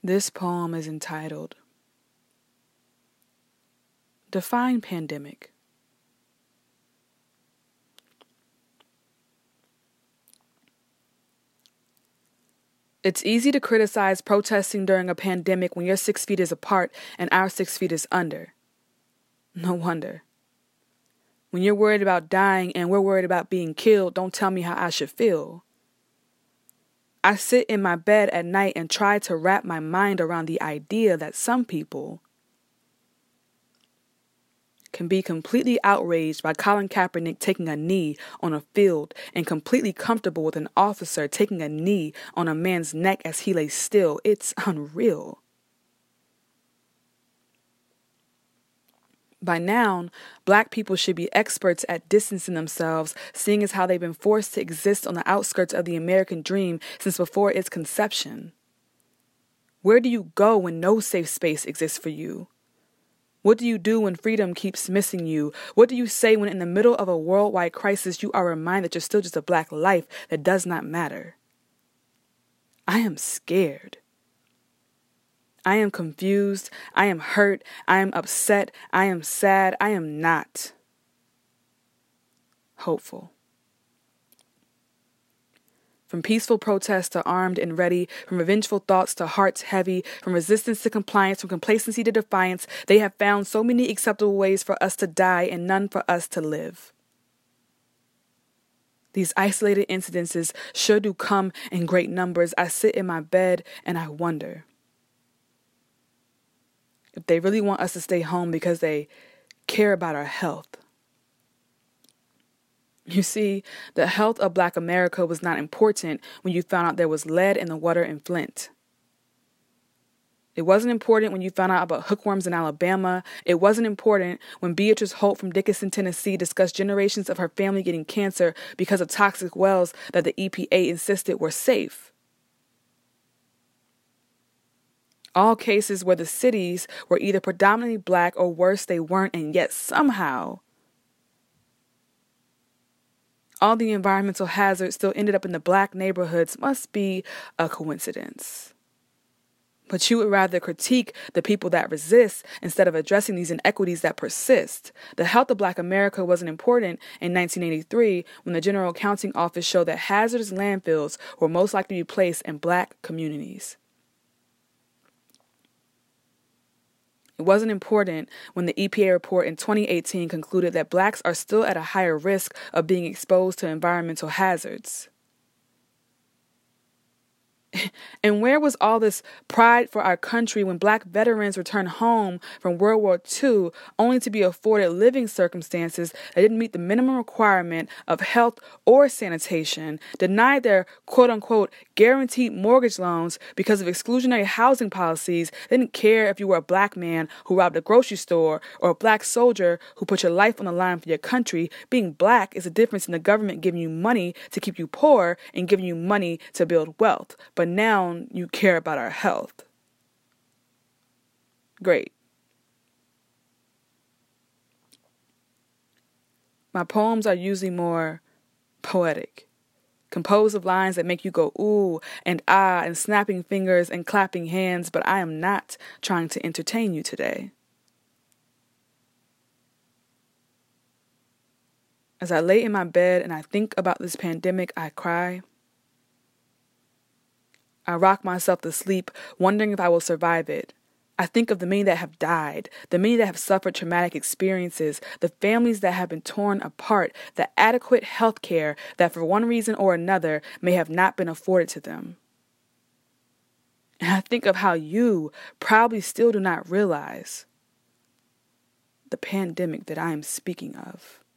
This poem is entitled, Define Pandemic. It's easy to criticize protesting during a pandemic when your 6 feet is apart and our 6 feet is under. No wonder. When you're worried about dying and we're worried about being killed, don't tell me how I should feel. I sit in my bed at night and try to wrap my mind around the idea that some people can be completely outraged by Colin Kaepernick taking a knee on a field and completely comfortable with an officer taking a knee on a man's neck as he lay still. It's unreal. By now, Black people should be experts at distancing themselves, seeing as how they've been forced to exist on the outskirts of the American dream since before its conception. Where do you go when no safe space exists for you? What do you do when freedom keeps missing you? What do you say when in the middle of a worldwide crisis you are reminded that you're still just a Black life that does not matter? I am scared. I am confused. I am hurt. I am upset. I am sad. I am not hopeful. From peaceful protest to armed and ready, from revengeful thoughts to hearts heavy, from resistance to compliance, from complacency to defiance, they have found so many acceptable ways for us to die and none for us to live. These isolated incidences sure do come in great numbers. I sit in my bed and I wonder if they really want us to stay home because they care about our health. You see, the health of Black America was not important when you found out there was lead in the water in Flint. It wasn't important when you found out about hookworms in Alabama. It wasn't important when Beatrice Holt from Dickinson, Tennessee discussed generations of her family getting cancer because of toxic wells that the EPA insisted were safe. All cases where the cities were either predominantly Black or worse, they weren't, and yet somehow all the environmental hazards still ended up in the Black neighborhoods must be a coincidence. But you would rather critique the people that resist instead of addressing these inequities that persist. The health of Black America wasn't important in 1983 when the General Accounting Office showed that hazardous landfills were most likely to be placed in Black communities. It wasn't important when the EPA report in 2018 concluded that Blacks are still at a higher risk of being exposed to environmental hazards. And where was all this pride for our country when Black veterans returned home from World War II only to be afforded living circumstances that didn't meet the minimum requirement of health or sanitation, denied their quote-unquote guaranteed mortgage loans because of exclusionary housing policies, didn't care if you were a Black man who robbed a grocery store or a Black soldier who put your life on the line for your country? Being Black is the difference in the government giving you money to keep you poor and giving you money to build wealth. But now you care about our health. Great. My poems are usually more poetic, composed of lines that make you go ooh and ah and snapping fingers and clapping hands, but I am not trying to entertain you today. As I lay in my bed and I think about this pandemic, I cry. I rock myself to sleep, wondering if I will survive it. I think of the many that have died, the many that have suffered traumatic experiences, the families that have been torn apart, the adequate health care that for one reason or another may have not been afforded to them. And I think of how you probably still do not realize the pandemic that I am speaking of.